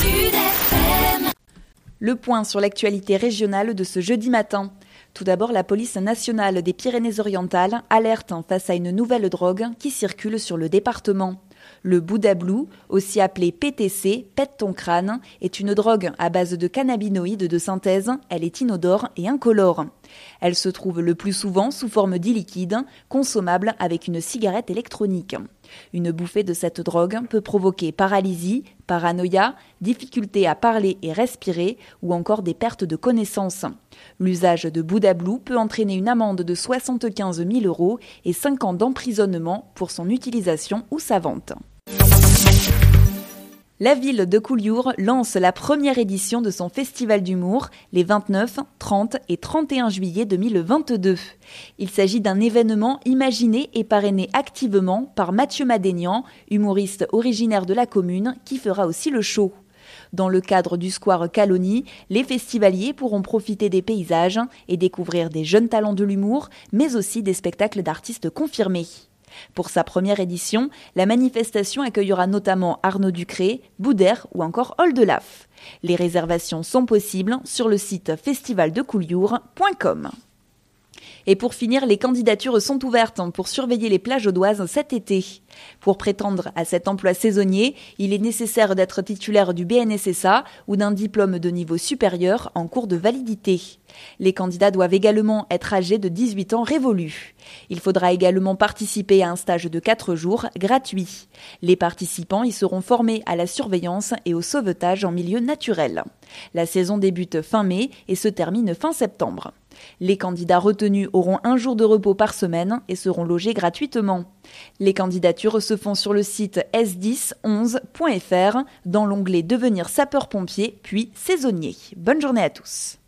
Le point sur l'actualité régionale de ce jeudi matin. Tout d'abord, la police nationale des Pyrénées-Orientales alerte face à une nouvelle drogue qui circule sur le département. Le Bouddha Blue, aussi appelé PTC, pète ton crâne, est une drogue à base de cannabinoïdes de synthèse. Elle est inodore et incolore. Elle se trouve le plus souvent sous forme d'e-liquide, consommable avec une cigarette électronique. Une bouffée de cette drogue peut provoquer paralysie, paranoïa, difficulté à parler et respirer ou encore des pertes de connaissance. L'usage de Bouddha Blue peut entraîner une amende de 75 000 € et 5 ans d'emprisonnement pour son utilisation ou sa vente. La ville de Collioure lance la première édition de son festival d'humour les 29, 30 et 31 juillet 2022. Il s'agit d'un événement imaginé et parrainé activement par Mathieu Madénian, humoriste originaire de la commune, qui fera aussi le show. Dans le cadre du Square Caloni, les festivaliers pourront profiter des paysages et découvrir des jeunes talents de l'humour, mais aussi des spectacles d'artistes confirmés. Pour sa première édition, la manifestation accueillera notamment Arnaud Ducré, Boudère ou encore Oldelaf. Les réservations sont possibles sur le site festivaldecoullioure.com. Et pour finir, les candidatures sont ouvertes pour surveiller les plages audoises cet été. Pour prétendre à cet emploi saisonnier, il est nécessaire d'être titulaire du BNSSA ou d'un diplôme de niveau supérieur en cours de validité. Les candidats doivent également être âgés de 18 ans révolus. Il faudra également participer à un stage de 4 jours gratuit. Les participants y seront formés à la surveillance et au sauvetage en milieu naturel. La saison débute fin mai et se termine fin septembre. Les candidats retenus auront 1 jour de repos par semaine et seront logés gratuitement. Les candidatures se font sur le site s1011.fr dans l'onglet Devenir sapeur-pompier puis saisonnier. Bonne journée à tous.